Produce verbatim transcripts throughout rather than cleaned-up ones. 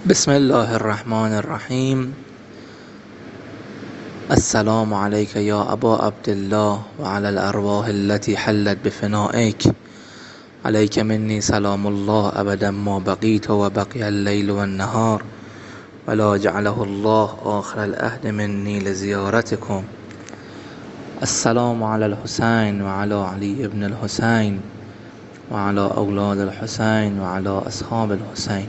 بسم الله الرحمن الرحیم. السلام علیک یا ابا عبدالله و علی الارواح التي حلت بفنائک. علیک منی سلام الله ابدا ما بقیت و بقی اللیل و النهار ولا جعله الله آخر العهد منی لزیارتکم. السلام علی الحسین و علی علی ابن الحسین و علی اولاد الحسین و علی اصحاب الحسین.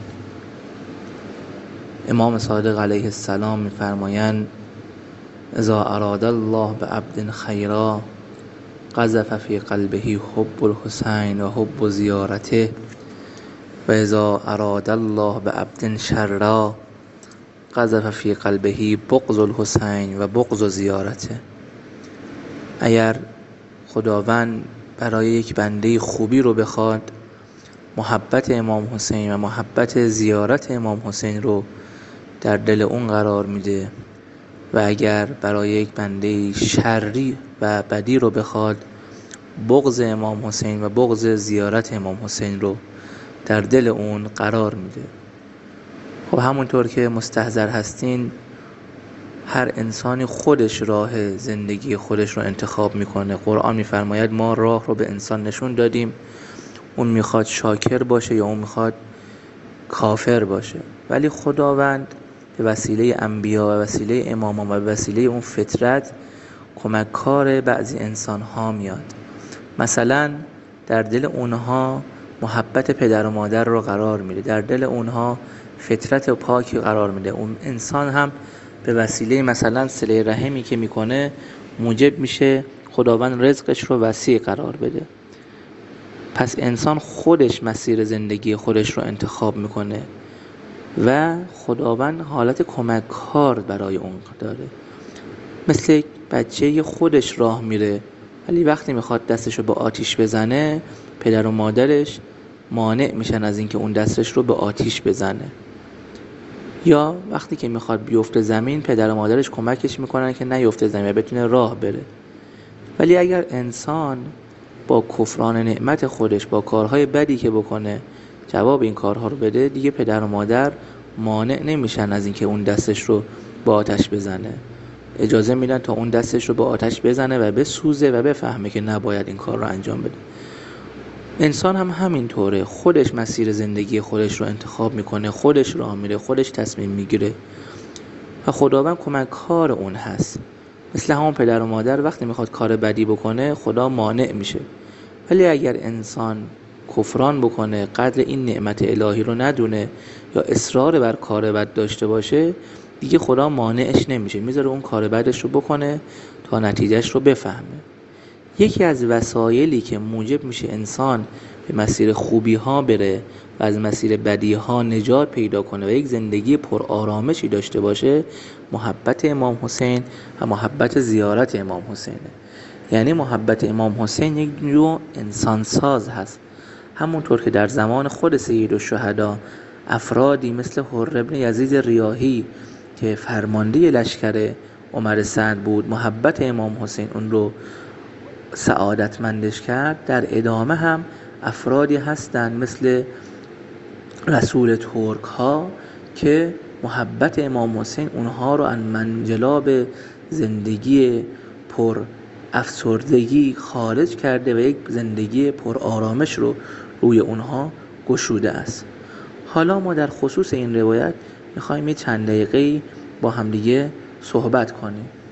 امام صادق علیه السلام می‌فرمایند اذا اراد الله بعبد خیرا قذف فی قلبه حب الحسین و حب زیارته و اذا اراد الله بعبد شرا قذف فی قلبه بغض الحسین و بغض زیارته. اگر خداوند برای یک بنده خوبی رو بخواد، محبت امام حسین و محبت زیارت امام حسین رو در دل اون قرار میده و اگر برای یک بنده شری و بدی رو بخواد، بغض امام حسین و بغض زیارت امام حسین رو در دل اون قرار میده. خب همونطور که مستحضر هستین، هر انسانی خودش راه زندگی خودش رو انتخاب میکنه. قرآن میفرماید ما راه رو به انسان نشون دادیم، اون میخواد شاکر باشه یا اون میخواد کافر باشه. ولی خداوند به وسیله انبیا و وسیله امامان و به وسیله اون فطرت کمک کار بعضی انسان ها میاد. مثلا در دل اونها محبت پدر و مادر رو قرار میده، در دل اونها فطرت و پاکی قرار میده. اون انسان هم به وسیله مثلا صله رحمی که میکنه موجب میشه خداوند رزقش رو وسیع قرار بده. پس انسان خودش مسیر زندگی خودش رو انتخاب میکنه و خداوند حالت کمک کار برای اون داره. مثل یک بچه خودش راه میره، ولی وقتی میخواد دستش رو به آتیش بزنه، پدر و مادرش مانع میشن از اینکه اون دستش رو به آتیش بزنه. یا وقتی که میخواد بیفته زمین، پدر و مادرش کمکش میکنن که نیفته زمین و بتونه راه بره. ولی اگر انسان با کفران نعمت خودش، با کارهای بدی که بکنه، جواب این کارها رو بده، دیگه پدر و مادر مانع نمیشن از اینکه اون دستش رو به آتش بزنه. اجازه میدن تا اون دستش رو به آتش بزنه و بسوزه و بفهمه که نباید این کار رو انجام بده. انسان هم همینطوره، خودش مسیر زندگی خودش رو انتخاب میکنه، خودش راه میره، خودش تصمیم میگیره و خداوند کمک کار اون هست. مثل همون پدر و مادر وقتی میخواد کار بدی بکنه، خدا مانع میشه. ولی اگر انسان کفران بکنه، قدر این نعمت الهی رو ندونه یا اصرار بر کار بد داشته باشه، دیگه خدا مانعش نمیشه، میذاره اون کار بدش رو بکنه تا نتیجهش رو بفهمه. یکی از وسایلی که موجب میشه انسان به مسیر خوبی ها بره و از مسیر بدی ها نجات پیدا کنه و یک زندگی پر آرامشی داشته باشه، محبت امام حسین و محبت زیارت امام حسینه. یعنی محبت امام حسین یک نوع انسانساز هست. همونطور که در زمان خود سید الشهدا افرادی مثل حر ابن یزید ریاحی که فرمانده لشکر عمر سعد بود، محبت امام حسین اون رو سعادتمندش کرد، در ادامه هم افرادی هستند مثل رسول ترک ها که محبت امام حسین اونها رو از منجلاب زندگی پر افسردگی خارج کرده و یک زندگی پر آرامش رو روی اونها گشوده است. حالا ما در خصوص این روایت میخوایم یه چند دقیقه با همدیگه صحبت کنیم.